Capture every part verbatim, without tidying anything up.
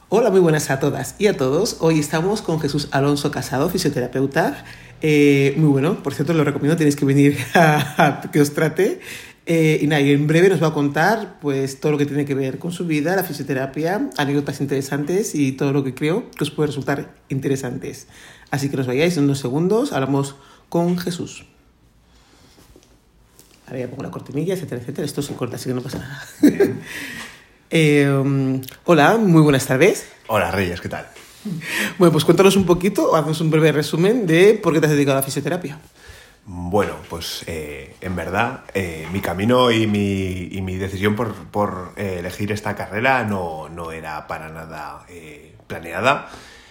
Hola, muy buenas a todas y a todos. Hoy estamos con Jesús Alonso Casado, fisioterapeuta. Eh, muy bueno, por cierto, lo recomiendo, tenéis que venir a, a que os trate. Eh, y nada, y en breve nos va a contar pues, todo lo que tiene que ver con su vida, la fisioterapia, anécdotas interesantes y todo lo que creo que os puede resultar interesantes. Así que nos vayáis en unos segundos, hablamos con Jesús. Ahora ya pongo la cortinilla, etcétera, etcétera. Esto se corta, así que no pasa nada. eh, um, hola, muy buenas tardes. Hola, Reyes, ¿qué tal? Bueno, pues cuéntanos un poquito, haznos un breve resumen de por qué te has dedicado a la fisioterapia. Bueno, pues eh, en verdad eh, mi camino y mi, y mi decisión por, por eh, elegir esta carrera no, no era para nada eh, planeada.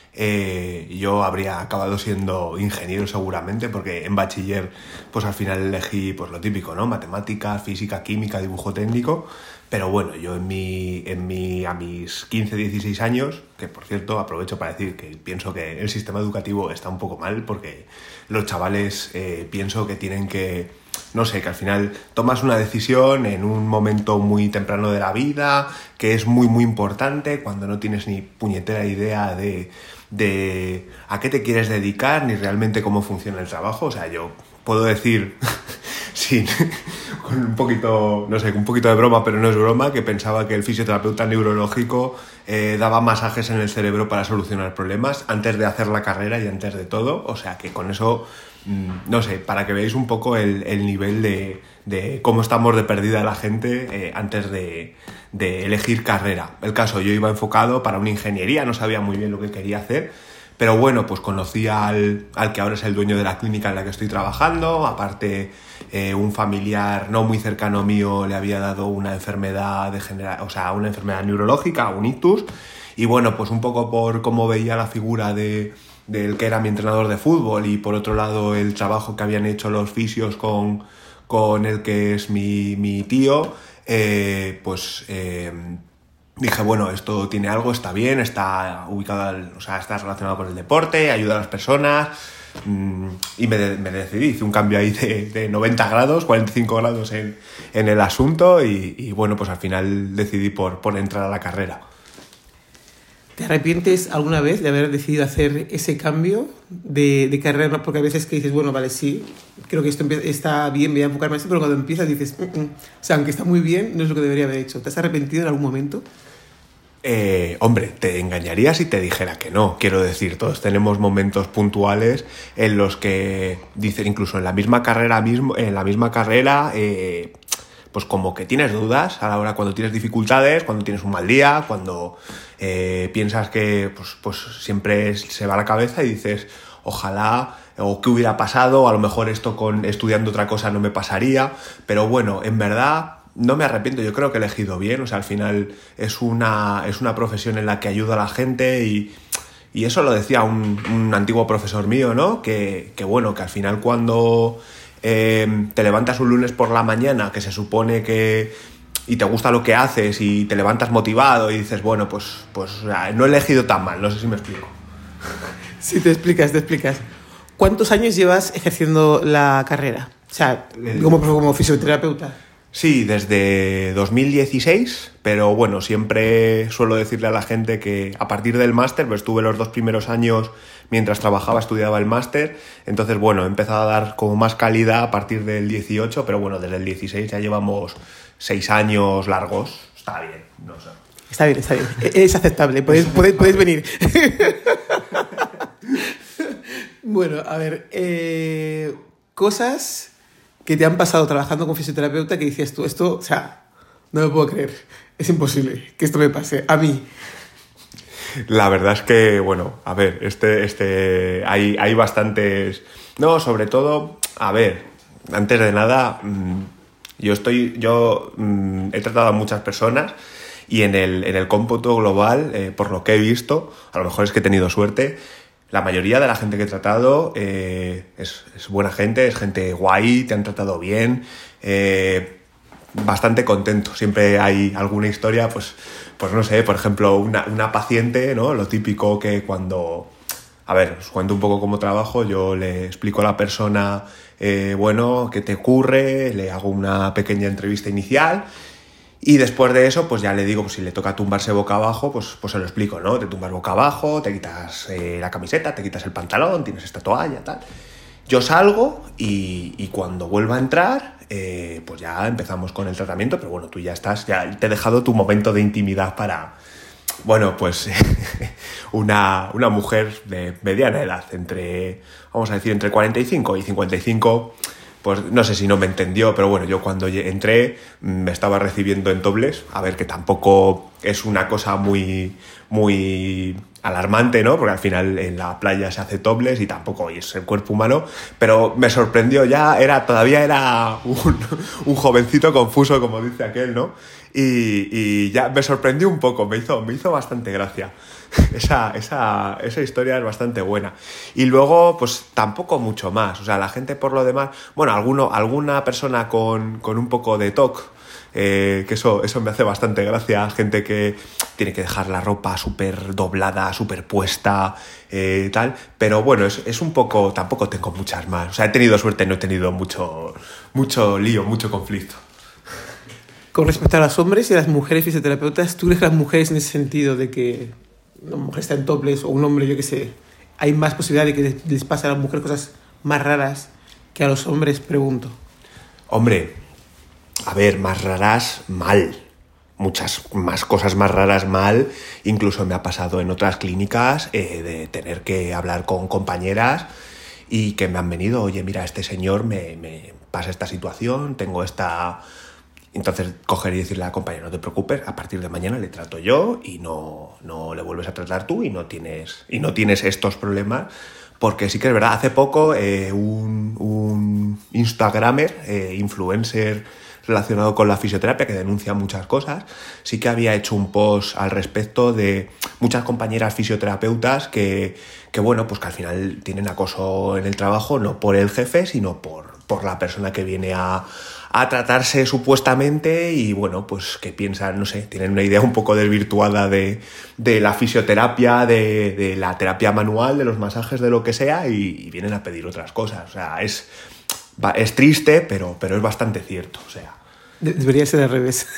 Eh, yo habría acabado siendo ingeniero seguramente, porque en bachiller pues al final elegí pues lo típico, ¿no? Matemáticas, física, química, dibujo técnico. Pero bueno, yo en mi, en mi, a mis quince, dieciséis años, que por cierto aprovecho para decir que pienso que el sistema educativo está un poco mal, porque los chavales eh, pienso que tienen que, no sé, que al final tomas una decisión en un momento muy temprano de la vida, que es muy muy importante, cuando no tienes ni puñetera idea de, de a qué te quieres dedicar, ni realmente cómo funciona el trabajo. O sea, yo puedo decir... Sí, con un poquito, no sé, un poquito de broma, pero no es broma, que pensaba que el fisioterapeuta neurológico eh, daba masajes en el cerebro para solucionar problemas antes de hacer la carrera y antes de todo. O sea, que con eso, mmm, no sé, para que veáis un poco el, el nivel de, de cómo estamos de perdida la gente eh, antes de, de elegir carrera. El caso, yo iba enfocado para una ingeniería, no sabía muy bien lo que quería hacer. Pero bueno, pues conocí al, al que ahora es el dueño de la clínica en la que estoy trabajando. Aparte, eh, un familiar no muy cercano mío le había dado una enfermedad degenera- o sea, una enfermedad neurológica, un ictus. Y bueno, pues un poco por cómo veía la figura de, del que era mi entrenador de fútbol, y por otro lado el trabajo que habían hecho los fisios con, con el que es mi, mi tío, eh, pues... Eh, Dije, bueno, esto tiene algo, está bien, está ubicado, o sea, está relacionado con el deporte, ayuda a las personas, mmm, y me, de, me decidí, hice un cambio ahí de, de noventa grados, cuarenta y cinco grados en, en el asunto, y, y bueno, pues al final decidí por, por entrar a la carrera. ¿Te arrepientes alguna vez de haber decidido hacer ese cambio de, de carrera? Porque a veces que dices, bueno, vale, sí, creo que esto está bien, me voy a enfocar más, pero cuando empiezas dices, mm, mm. o sea, aunque está muy bien, no es lo que debería haber hecho. ¿Te has arrepentido en algún momento? Eh, hombre, te engañaría si te dijera que no. Quiero decir, todos tenemos momentos puntuales en los que, dicen, incluso en la misma carrera, mismo, en la misma carrera, eh, pues como que tienes dudas a la hora, cuando tienes dificultades, cuando tienes un mal día, cuando eh, piensas que pues, pues siempre se va la cabeza y dices, ojalá, o qué hubiera pasado, a lo mejor esto con estudiando otra cosa no me pasaría. Pero bueno, en verdad no me arrepiento, yo creo que he elegido bien. O sea, al final es una, es una profesión en la que ayuda a la gente, y, y eso lo decía un, un antiguo profesor mío, ¿no? Que, que bueno, que al final cuando eh, te levantas un lunes por la mañana, que se supone que y te gusta lo que haces y te levantas motivado y dices, bueno, pues, pues o sea, no he elegido tan mal, no sé si me explico. Sí, te explicas, te explicas. ¿Cuántos años llevas ejerciendo la carrera? O sea, como, como fisioterapeuta. Sí, desde dos mil dieciséis, pero bueno, siempre suelo decirle a la gente que a partir del máster, pues estuve los dos primeros años mientras trabajaba, estudiaba el máster, entonces bueno, he empezado a dar como más calidad a partir del dieciocho, pero bueno, desde el dieciséis ya llevamos seis años largos, está bien, no sé. Está bien, está bien, es aceptable, podéis, podéis, podéis venir. Bueno, a ver, eh, cosas que te han pasado trabajando con fisioterapeuta que decías tú, esto, o sea, no me puedo creer, es imposible que esto me pase a mí. La verdad es que, bueno, a ver, este, este, hay, hay bastantes, no, sobre todo, a ver, antes de nada, mmm, yo estoy, yo mmm, he tratado a muchas personas, y en el, en el cómputo global, eh, por lo que he visto, a lo mejor es que he tenido suerte, la mayoría de la gente que he tratado eh, es, es buena gente, es gente guay, te han tratado bien, eh, bastante contento. Siempre hay alguna historia, pues, pues no sé, por ejemplo, una, una paciente, ¿no? Lo típico que cuando... A ver, os cuento un poco cómo trabajo. Yo le explico a la persona, eh, bueno, qué te ocurre, le hago una pequeña entrevista inicial Y después de eso, pues ya le digo, pues si le toca tumbarse boca abajo, pues, pues se lo explico, ¿no? Te tumbas boca abajo, te quitas eh, la camiseta, te quitas el pantalón, tienes esta toalla, tal. Yo salgo y, y cuando vuelva a entrar, eh, pues ya empezamos con el tratamiento, pero bueno, tú ya estás, ya te he dejado tu momento de intimidad para, bueno, pues una, una mujer de mediana edad, entre, vamos a decir, entre cuarenta y cinco y cincuenta y cinco. Pues no sé si no me entendió, pero bueno, yo cuando entré me estaba recibiendo en topless, a ver, que tampoco es una cosa muy, muy alarmante, ¿no? Porque al final en la playa se hace topless y tampoco es el cuerpo humano, pero me sorprendió, ya era, todavía era un, un jovencito confuso, como dice aquel, ¿no? Y, y ya me sorprendió un poco, me hizo, me hizo bastante gracia. Esa, esa, esa historia es bastante buena. Y luego, pues tampoco mucho más. O sea, la gente por lo demás... Bueno, alguno, alguna persona con, con un poco de toc, eh, que eso, eso me hace bastante gracia. Gente que tiene que dejar la ropa súper doblada, súper puesta, eh, tal. Pero bueno, es, es un poco... Tampoco tengo muchas más. O sea, he tenido suerte, no he tenido mucho, mucho lío, mucho conflicto. Con respecto a los hombres y a las mujeres fisioterapeutas, ¿tú crees que las mujeres en ese sentido de que una mujer está en topless o un hombre, yo qué sé, hay más posibilidad de que les pase a las mujeres cosas más raras que a los hombres? Pregunto. Hombre, a ver, más raras, mal. Muchas más cosas más raras, mal. Incluso me ha pasado en otras clínicas eh, de tener que hablar con compañeras y que me han venido, oye, mira, este señor me, me pasa esta situación, tengo esta... Entonces coger y decirle a la compañera, no te preocupes, a partir de mañana le trato yo y no, no le vuelves a tratar tú y no tienes, y no tienes estos problemas. Porque sí que es verdad, hace poco eh, un, un Instagramer, eh, influencer relacionado con la fisioterapia, que denuncia muchas cosas, sí que había hecho un post al respecto de muchas compañeras fisioterapeutas que, que bueno, pues que al final tienen acoso en el trabajo, no por el jefe, sino por, por la persona que viene a, a tratarse supuestamente y bueno, pues que piensan, no sé, tienen una idea un poco desvirtuada de, de la fisioterapia, de, de la terapia manual, de los masajes, de lo que sea y, y vienen a pedir otras cosas. O sea, es, es triste, pero, pero es bastante cierto, o sea. Debería ser al revés.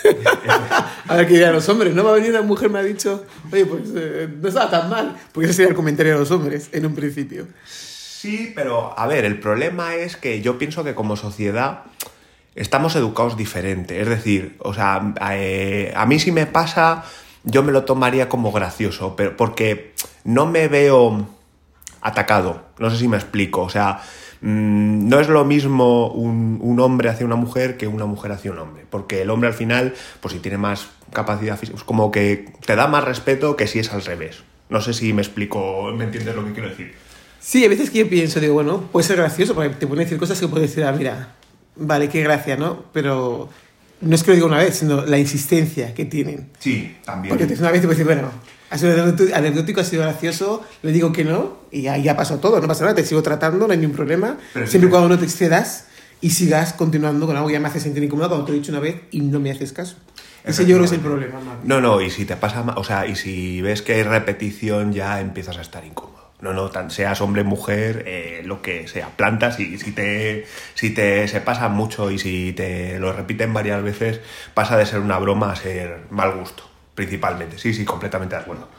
A ver qué dirán los hombres. No va a venir una mujer, me ha dicho, oye, pues eh, no estaba tan mal. Porque ese sería el comentario de los hombres en un principio. Sí, pero a ver, el problema es que yo pienso que como sociedad estamos educados diferente. Es decir, o sea, eh, a mí si me pasa, yo me lo tomaría como gracioso, pero porque no me veo atacado. No sé si me explico. O sea, mmm, no es lo mismo un, un hombre hacia una mujer que una mujer hacia un hombre. Porque el hombre al final, pues si tiene más capacidad física, pues como que te da más respeto que si es al revés. No sé si me explico, ¿me entiendes lo que quiero decir? Sí, a veces que yo pienso, digo, bueno, puede ser gracioso, porque te pueden decir cosas que puedes decir, ah, mira, vale, qué gracia, ¿no? Pero no es que lo diga una vez, sino la insistencia que tienen. Sí, también. Porque una vez te puedes decir, bueno, ha sido anecdótico, ha sido gracioso, le digo que no, y ya, ya pasó todo, no pasa nada, te sigo tratando, no hay ningún problema. Pero siempre y cuando no te excedas y sigas continuando con algo que ya me hace sentir incómodo cuando te lo he dicho una vez y no me haces caso. Ese yo creo que es el problema, ¿no? No, no, y si te pasa, o sea, y si ves que hay repetición, ya empiezas a estar incómodo. No, no, tan, seas hombre, mujer, eh, lo que sea, plantas y si te, si te se pasa mucho y si te lo repiten varias veces, pasa de ser una broma a ser mal gusto, principalmente. Sí, sí, completamente de acuerdo.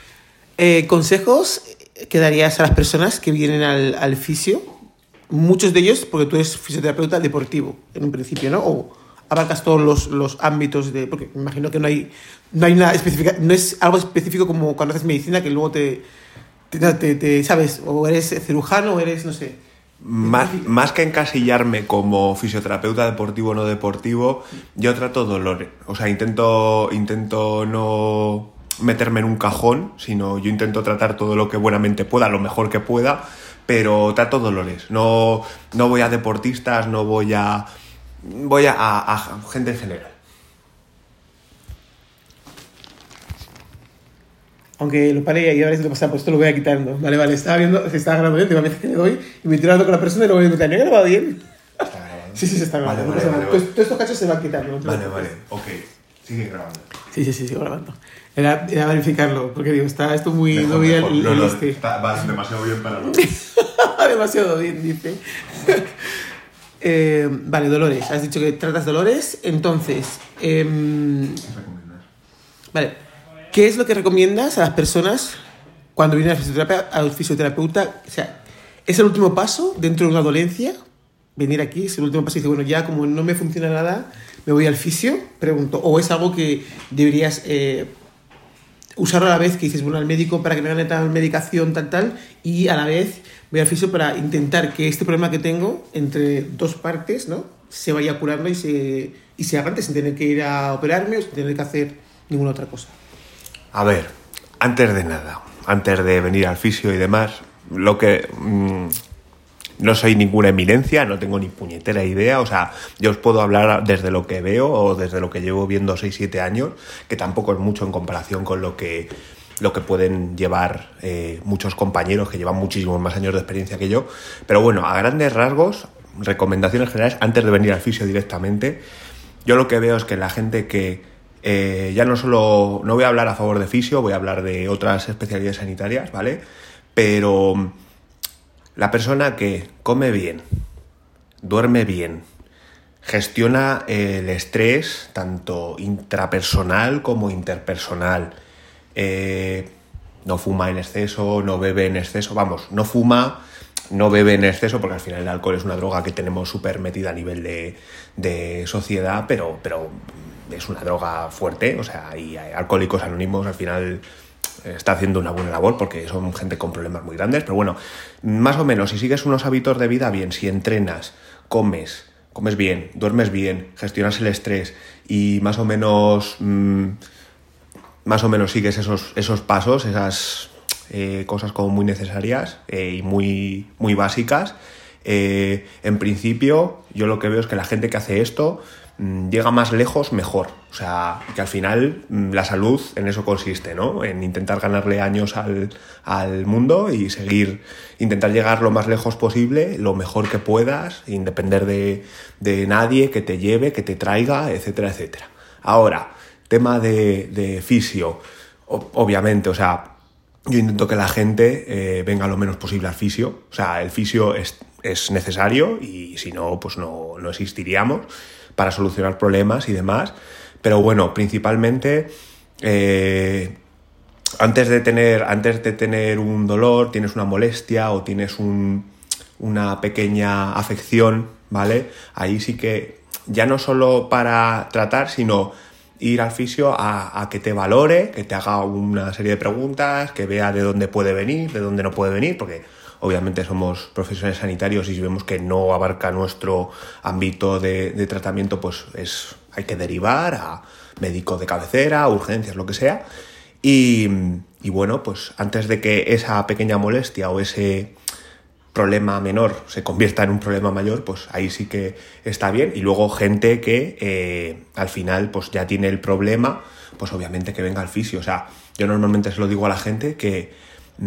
Eh, ¿Consejos que darías a las personas que vienen al, al fisio? Muchos de ellos, porque tú eres fisioterapeuta deportivo, en un principio, ¿no? O abarcas todos los, los ámbitos de... Porque me imagino que no hay, no hay una específica, no es algo específico como cuando haces medicina que luego te... Te, te, te, ¿sabes? O eres cirujano o eres, no sé. Más, más que encasillarme como fisioterapeuta deportivo o no deportivo, yo trato dolores. O sea, intento, intento no meterme en un cajón, sino yo intento tratar todo lo que buenamente pueda, lo mejor que pueda, pero trato dolores. No, no voy a deportistas, no voy a... Voy a, a, a gente en general. Aunque lo pare y ahora se lo pasa, pues esto lo voy a quitando. Vale, vale, estaba viendo, se estaba grabando bien, te va a que le doy y me estoy hablando con la persona y luego me digo, ¿te ha grabado bien? ¿Está grabando? Sí, sí, se está grabando. Vale, vale, vale, vale. Todos estos cachos se van quitando. Vale, vale, ok. Sigue grabando. Sí, sí, sí, sigo grabando. Era, era verificarlo, porque digo, está esto muy... Mejor, no voy mejor. al No, no, este. está, vas demasiado bien para lo Demasiado bien, dice. Eh, vale, dolores. Has dicho que tratas dolores. Entonces, eh, vale, ¿qué es lo que recomiendas a las personas cuando vienen al fisioterapeuta, al fisioterapeuta? O sea, ¿es el último paso dentro de una dolencia? Venir aquí es el último paso y dice, bueno, ya como no me funciona nada, me voy al fisio, pregunto. ¿O es algo que deberías eh, usarlo a la vez, que dices, bueno, al médico para que me hagan tal medicación, tal, tal, y a la vez voy al fisio para intentar que este problema que tengo entre dos partes, ¿no?, se vaya curando y se, y se haga antes sin tener que ir a operarme o sin tener que hacer ninguna otra cosa? A ver, antes de nada, antes de venir al fisio y demás, lo que... Mmm, no soy ninguna eminencia, no tengo ni puñetera idea, o sea, yo os puedo hablar desde lo que veo o desde lo que llevo viendo seis siete años, que tampoco es mucho en comparación con lo que, lo que pueden llevar eh, muchos compañeros que llevan muchísimos más años de experiencia que yo, pero bueno, a grandes rasgos, recomendaciones generales, antes de venir al fisio directamente, yo lo que veo es que la gente que eh, ya no solo, no voy a hablar a favor de fisio, voy a hablar de otras especialidades sanitarias, ¿vale? Pero... la persona que come bien, duerme bien, gestiona el estrés tanto intrapersonal como interpersonal, eh, no fuma en exceso, no bebe en exceso, vamos, no fuma, no bebe en exceso, porque al final el alcohol es una droga que tenemos súper metida a nivel de, de sociedad, pero, pero es una droga fuerte, o sea, y Alcohólicos Anónimos al final... está haciendo una buena labor porque son gente con problemas muy grandes, pero bueno, más o menos, si sigues unos hábitos de vida bien, si entrenas, comes, comes bien, duermes bien, gestionas el estrés y más o menos mmm, más o menos sigues esos, esos pasos, esas eh, cosas como muy necesarias eh, y muy, muy básicas, eh, en principio yo lo que veo es que la gente que hace esto llega más lejos mejor, o sea, que al final la salud en eso consiste, ¿no? En intentar ganarle años al, al mundo y seguir, intentar llegar lo más lejos posible, lo mejor que puedas, sin depender de, de nadie que te lleve, que te traiga, etcétera, etcétera. Ahora, tema de, de fisio, o, obviamente, o sea, yo intento que la gente eh, venga lo menos posible al fisio, o sea, el fisio es, es necesario y si no, pues no, no existiríamos, para solucionar problemas y demás, pero bueno, principalmente eh, antes de tener antes de tener un dolor, tienes una molestia o tienes un, una pequeña afección, ¿vale? Ahí sí que ya no solo para tratar, sino ir al fisio a, a que te valore, que te haga una serie de preguntas, que vea de dónde puede venir, de dónde no puede venir, porque obviamente somos profesionales sanitarios y si vemos que no abarca nuestro ámbito de, de tratamiento, pues es, hay que derivar a médico de cabecera, urgencias, lo que sea. Y, y bueno, pues antes de que esa pequeña molestia o ese problema menor se convierta en un problema mayor, pues ahí sí que está bien. Y luego gente que eh, al final pues ya tiene el problema, pues obviamente que venga al fisio. O sea, yo normalmente se lo digo a la gente que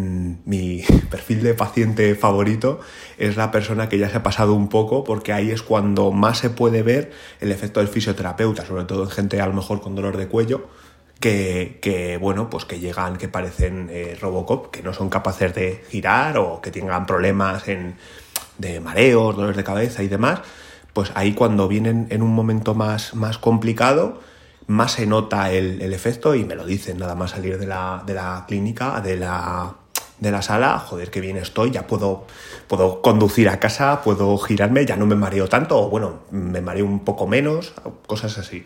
mi perfil de paciente favorito es la persona que ya se ha pasado un poco, porque ahí es cuando más se puede ver el efecto del fisioterapeuta, sobre todo en gente a lo mejor con dolor de cuello, que, que bueno, pues que llegan, que parecen eh, Robocop, que no son capaces de girar o que tengan problemas en, de mareos, dolores de cabeza y demás, pues ahí cuando vienen en un momento más, más complicado, más se nota el, el efecto y me lo dicen nada más salir de la, de la clínica, de la, de la sala, joder, qué bien estoy, ya puedo, puedo conducir a casa, puedo girarme, ya no me mareo tanto, o bueno, me mareo un poco menos, cosas así.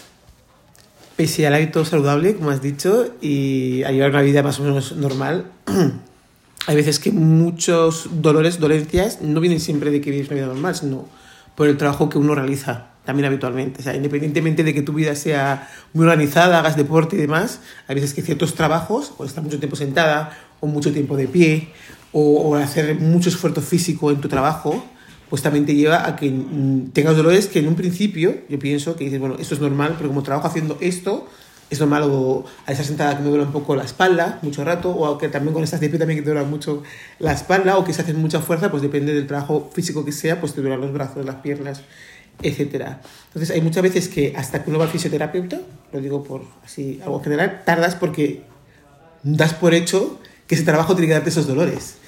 Pese al hábito saludable, como has dicho, y a llevar una vida más o menos normal, hay veces que muchos dolores, dolencias, no vienen siempre de que vives una vida normal, sino por el trabajo que uno realiza también habitualmente. O sea, independientemente de que tu vida sea muy organizada, hagas deporte y demás, hay veces que ciertos trabajos, o estar mucho tiempo sentada, o mucho tiempo de pie, o, o hacer mucho esfuerzo físico en tu trabajo, pues también te lleva a que mm, tengas dolores que en un principio yo pienso que dices, bueno, esto es normal, pero como trabajo haciendo esto, es normal, o al estar sentada que me duele un poco la espalda mucho rato, o que también cuando estás de pie también que te duele mucho la espalda, o que si haces mucha fuerza, pues depende del trabajo físico que sea, pues te duelen los brazos, las piernas, etcétera. Entonces hay muchas veces que hasta que uno va al fisioterapeuta, lo digo por así algo general, tardas porque das por hecho que ese trabajo tiene que darte esos dolores.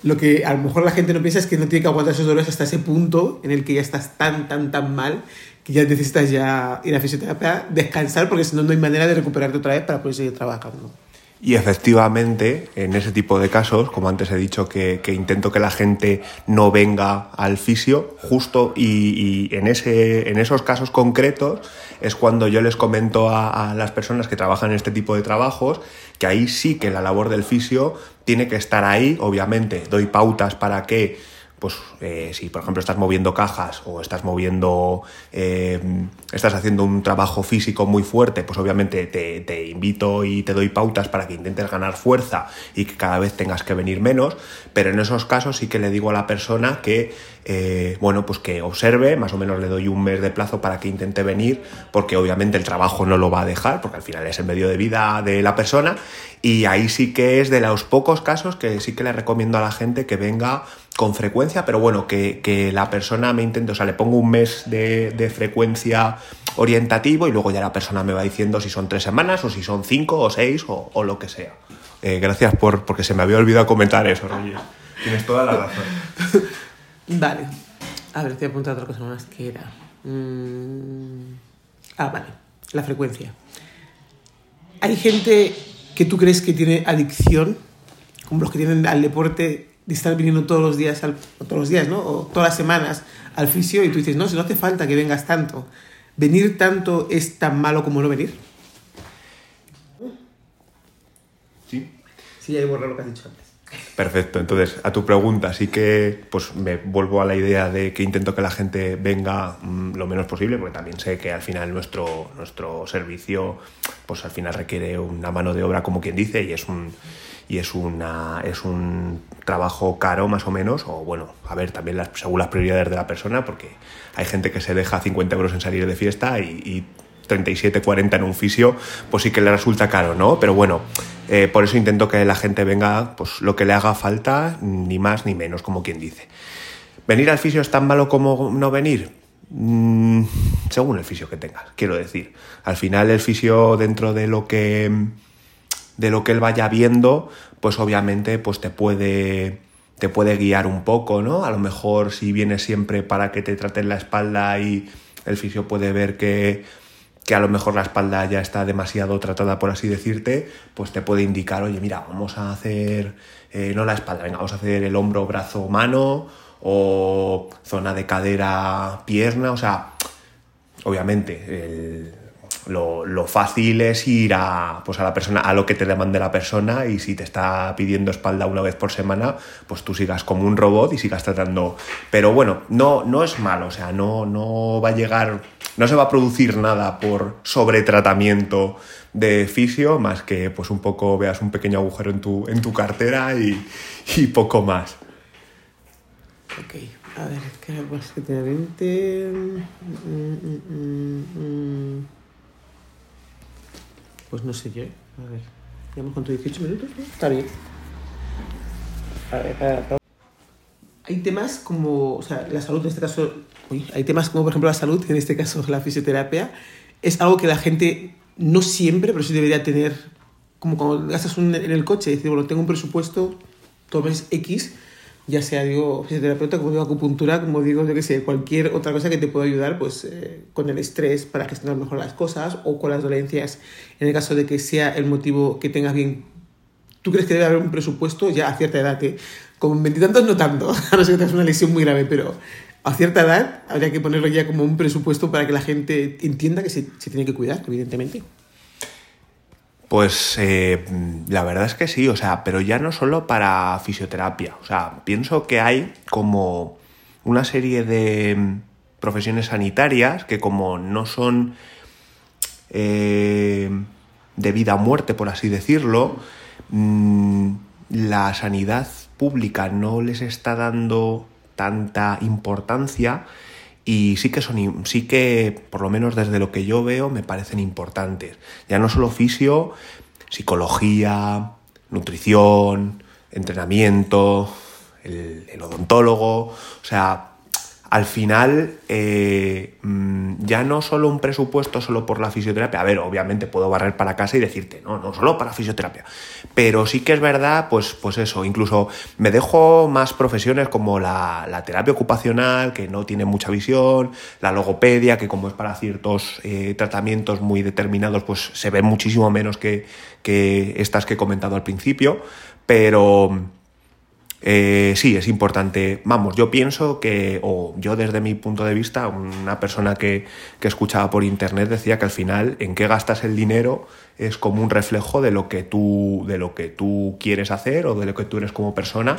Lo que a lo mejor la gente no piensa es que no tiene que aguantar esos dolores hasta ese punto en el que ya estás tan, tan, tan mal que ya necesitas ya ir a fisioterapia, descansar, porque si no, no hay manera de recuperarte otra vez para poder seguir trabajando. Y efectivamente, en ese tipo de casos, como antes he dicho, que, que intento que la gente no venga al fisio, justo y, y en, ese, en esos casos concretos es cuando yo les comento a, a las personas que trabajan en este tipo de trabajos que ahí sí que la labor del fisio tiene que estar ahí. Obviamente doy pautas para que, pues eh, si por ejemplo estás moviendo cajas o estás moviendo, eh, estás haciendo un trabajo físico muy fuerte, pues obviamente te, te invito y te doy pautas para que intentes ganar fuerza y que cada vez tengas que venir menos, pero en esos casos sí que le digo a la persona que, eh, bueno, pues que observe, más o menos le doy un mes de plazo para que intente venir, porque obviamente el trabajo no lo va a dejar, porque al final es el medio de vida de la persona, y ahí sí que es de los pocos casos que sí que le recomiendo a la gente que venga con frecuencia, pero bueno, que, que la persona me intente, o sea, le pongo un mes de, de frecuencia orientativo y luego ya la persona me va diciendo si son tres semanas o si son cinco o seis o, o lo que sea. Eh, gracias por, porque se me había olvidado comentar eso, Reyes. Tienes toda la razón. Vale. A ver, te voy a apuntar otra cosa más que era... Mm... Ah, vale. La frecuencia. Hay gente que tú crees que tiene adicción, como los que tienen al deporte, de estar viniendo todos los días, al, todos los días, ¿no? O todas las semanas al fisio, y tú dices, no, si no hace falta que vengas tanto. ¿Venir tanto es tan malo como no venir? Sí. Sí, ahí borré lo que has dicho antes. Perfecto, entonces a tu pregunta sí que pues me vuelvo a la idea de que intento que la gente venga mmm, lo menos posible, porque también sé que al final nuestro, nuestro servicio pues al final requiere una mano de obra, como quien dice, y es un y es una es un trabajo caro más o menos, o bueno, a ver, también las, según las prioridades de la persona, porque hay gente que se deja cincuenta euros en salir de fiesta y, y treinta y siete, cuarenta en un fisio, pues sí que le resulta caro, ¿no? Pero bueno, eh, por eso intento que la gente venga pues lo que le haga falta, ni más ni menos, como quien dice. ¿Venir al fisio es tan malo como no venir? Mm, según el fisio que tengas, quiero decir. Al final el fisio, dentro de lo que de lo que él vaya viendo, pues obviamente pues te puede te puede guiar un poco, ¿no? A lo mejor si vienes siempre para que te traten la espalda y el fisio puede ver que que a lo mejor la espalda ya está demasiado tratada, por así decirte, pues te puede indicar, oye, mira, vamos a hacer, eh, no la espalda, venga, vamos a hacer el hombro, brazo, mano, o zona de cadera, pierna, o sea, obviamente, el, lo, lo fácil es ir a, pues a la persona, a lo que te demande la persona, y si te está pidiendo espalda una vez por semana, pues tú sigas como un robot y sigas tratando. Pero bueno, no, no es malo, o sea, no, no va a llegar, no se va a producir nada por sobretratamiento de fisio, más que pues un poco veas un pequeño agujero en tu, en tu cartera y, y poco más. Ok, a ver, ¿qué pues que te veinte? Mm, mm, mm, mm. Pues no sé yo, a ver, ¿llevamos cuánto? dieciocho minutos, ¿no? Está bien. A ver, a ver, hay temas como, o sea, la salud en este caso, uy, hay temas como por ejemplo la salud, en este caso la fisioterapia, es algo que la gente no siempre, pero sí debería tener, como cuando gastas un, en el coche, decir, bueno, tengo un presupuesto, todo mes X, ya sea, digo, fisioterapeuta, como digo, acupuntura, como digo, yo qué sé, cualquier otra cosa que te pueda ayudar, pues, eh, con el estrés para gestionar mejor las cosas, o con las dolencias, en el caso de que sea el motivo que tengas bien. ¿Tú crees que debe haber un presupuesto ya a cierta edad? Que con veintitantos no tanto, a no ser que tengas una lesión muy grave, pero a cierta edad habría que ponerlo ya como un presupuesto para que la gente entienda que se, se tiene que cuidar, evidentemente. Pues eh, la verdad es que sí, o sea, pero ya no solo para fisioterapia, o sea, pienso que hay como una serie de profesiones sanitarias que como no son eh, de vida o muerte, por así decirlo, mmm, la sanidad pública no les está dando tanta importancia. Y sí que son, sí que, por lo menos desde lo que yo veo, me parecen importantes. Ya no solo fisio, psicología, nutrición, entrenamiento, el, el odontólogo. O sea, al final eh, ya no solo un presupuesto solo por la fisioterapia, a ver, obviamente puedo barrer para casa y decirte, no, no solo para fisioterapia, pero sí que es verdad, pues, pues eso, incluso me dejo más profesiones como la, la terapia ocupacional, que no tiene mucha visión, la logopedia, que como es para ciertos eh, tratamientos muy determinados, pues se ve muchísimo menos que, que estas que he comentado al principio, pero... Eh, sí, es importante. Vamos, yo pienso que, o yo desde mi punto de vista, una persona que, que escuchaba por internet decía que al final en qué gastas el dinero es como un reflejo de lo que tú, de lo que tú quieres hacer o de lo que tú eres como persona.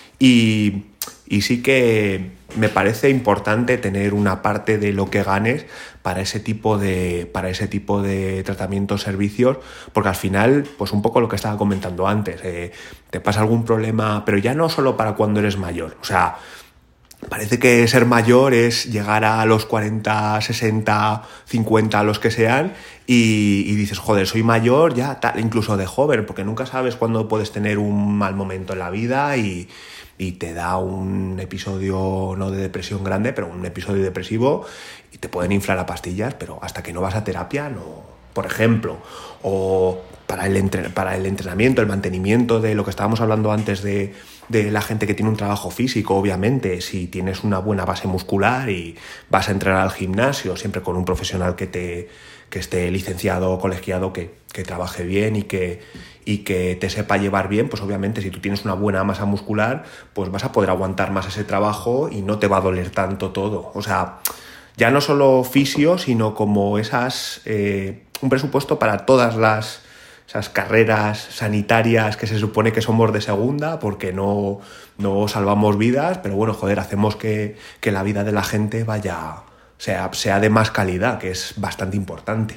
Y, y sí que me parece importante tener una parte de lo que ganes para ese tipo de, para ese tipo de tratamientos, servicios, porque al final, pues un poco lo que estaba comentando antes, eh, te pasa algún problema, pero ya no solo para cuando eres mayor, o sea, parece que ser mayor es llegar a los cuarenta, sesenta, cincuenta, los que sean, y, y dices, joder, soy mayor ya, tal, incluso de joven, porque nunca sabes cuándo puedes tener un mal momento en la vida y, y te da un episodio, no de depresión grande, pero un episodio depresivo y te pueden inflar a pastillas, pero hasta que no vas a terapia, no, por ejemplo, o para el, entre, para el entrenamiento, el mantenimiento de lo que estábamos hablando antes de, de la gente que tiene un trabajo físico, obviamente, si tienes una buena base muscular y vas a entrenar al gimnasio, siempre con un profesional que te que esté licenciado o colegiado, que, que trabaje bien y que, y que te sepa llevar bien, pues obviamente si tú tienes una buena masa muscular, pues vas a poder aguantar más ese trabajo y no te va a doler tanto todo. O sea, ya no solo fisio, sino como esas eh, un presupuesto para todas las esas carreras sanitarias que se supone que somos de segunda porque no, no salvamos vidas, pero bueno, joder, hacemos que, que la vida de la gente vaya, sea, sea de más calidad, que es bastante importante.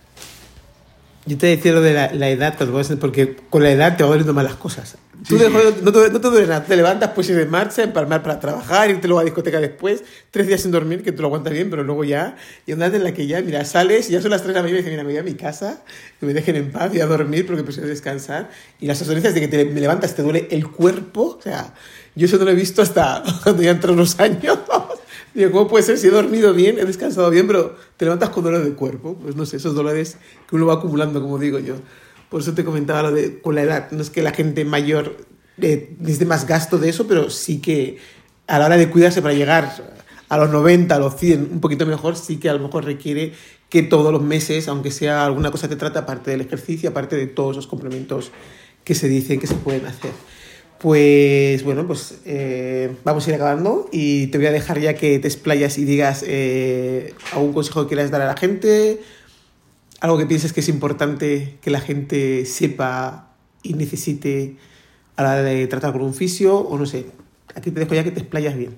Yo te decía lo de la, la edad, porque con la edad te van doliendo más las cosas. Tú Sí, de, sí. no, te, no te duele nada, te levantas, pues ir de marcha, empalmar para trabajar, irte luego a discoteca después, tres días sin dormir, que tú lo aguantas bien, pero luego ya, y una vez en la que ya, mira, sales, y ya son las tres de la mañana y dices, mira, me voy a mi casa, que me dejen en paz, voy a dormir porque prefiero descansar, y las experiencias de que te, me levantas, te duele el cuerpo, o sea, yo eso no lo he visto hasta cuando ya entran los años. Digo, ¿cómo puede ser si he dormido bien, he descansado bien, pero te levantas con dolor de cuerpo? Pues no sé, esos dolores que uno va acumulando, como digo yo. Por eso te comentaba lo de con la edad. No es que la gente mayor eh, necesite más gasto de eso, pero sí que a la hora de cuidarse para llegar a los noventa, a los cien, un poquito mejor, sí que a lo mejor requiere que todos los meses, aunque sea alguna cosa que trata, aparte del ejercicio, aparte de todos los complementos que se dicen que se pueden hacer. Pues bueno, pues eh, vamos a ir acabando y te voy a dejar ya que te explayas y digas eh, algún consejo que quieras dar a la gente, algo que pienses que es importante que la gente sepa y necesite a la hora de tratar con un fisio, o no sé, aquí te dejo ya que te explayas bien.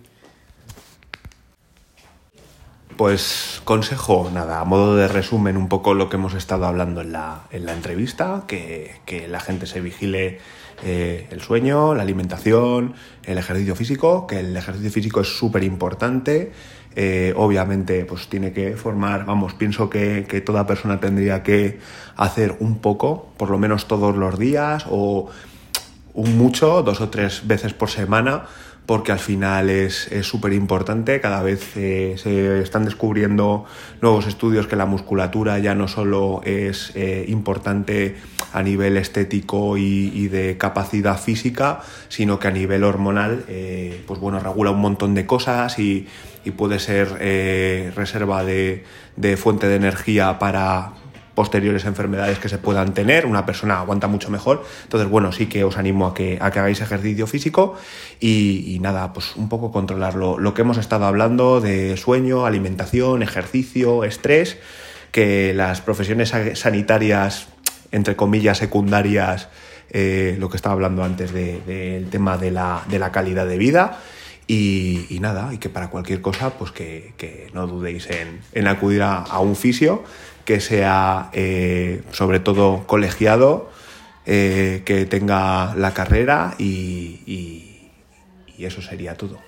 Pues consejo, nada, a modo de resumen un poco lo que hemos estado hablando en la, en la entrevista, que, que la gente se vigile eh, el sueño, la alimentación, el ejercicio físico, que el ejercicio físico es súper importante, eh, obviamente pues tiene que formar, vamos, pienso que, que toda persona tendría que hacer un poco, por lo menos todos los días o un mucho, dos o tres veces por semana, porque al final es súper importante. Cada vez eh, se están descubriendo nuevos estudios que la musculatura ya no solo es eh, importante a nivel estético y, y de capacidad física, sino que a nivel hormonal eh, pues bueno, regula un montón de cosas y, y puede ser eh, reserva de, de fuente de energía para posteriores enfermedades que se puedan tener. Una persona aguanta mucho mejor. Entonces, bueno, sí que os animo a que, a que hagáis ejercicio físico y, y nada, pues un poco controlarlo. Lo que hemos estado hablando de sueño, alimentación, ejercicio, estrés, que las profesiones sanitarias, entre comillas, secundarias, eh, lo que estaba hablando antes del de, de tema de la, de la calidad de vida. Y, y nada, y que para cualquier cosa, pues que, que no dudéis en, en acudir a, a un fisio, que sea eh, sobre todo colegiado, eh, que tenga la carrera y, y, y eso sería todo.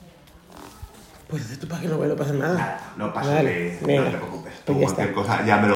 Pues tú para que no, no pasa nada. No pasa, vale, que venga, no te preocupes. pues Tú ya cualquier está. cosa ya me lo